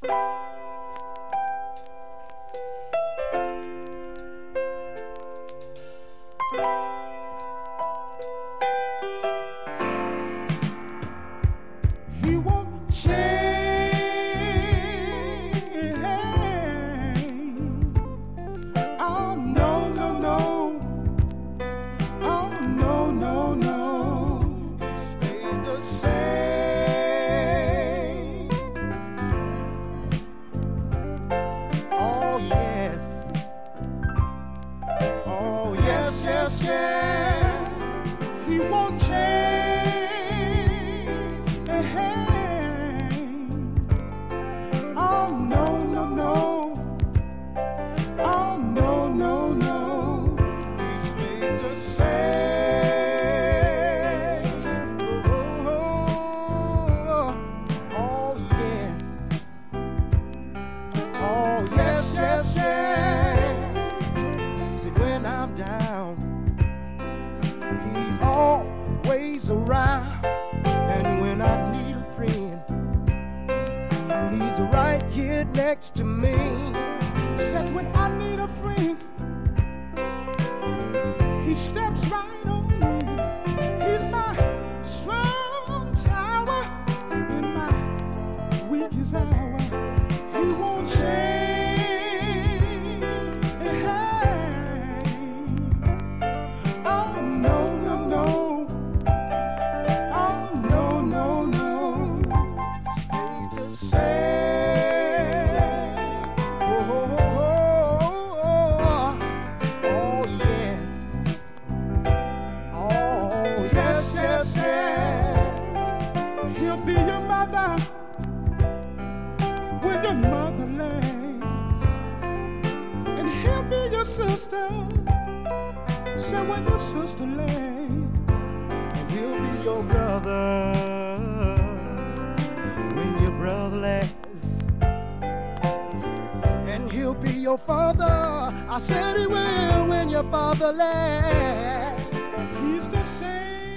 He won't change. Oh no, no, no. Oh no, no, no. He stayed the same. Oh yes. Oh yes, yes, yes. He won't change. Oh no, no, no. Oh no, no, no. He stayed the same. Oh yes. Oh yes, yes, yes. See, when I'm down, he's always around. And when I need a friend, he's right here next to me. Said when I need a friend, he steps right on in. He's my strong tower in my weakest hour. He won't change. Oh no, no, no. Oh no, no, no. Stays the same. Oh, oh, oh, oh, oh yes. Oh yes, yes, yes. He'll be your mother when your mother lays, and he'll be your sister. So when your sister lays, he'll be your brother when your brother lays, and he'll be your father. I said he will when your father lays. He's the same.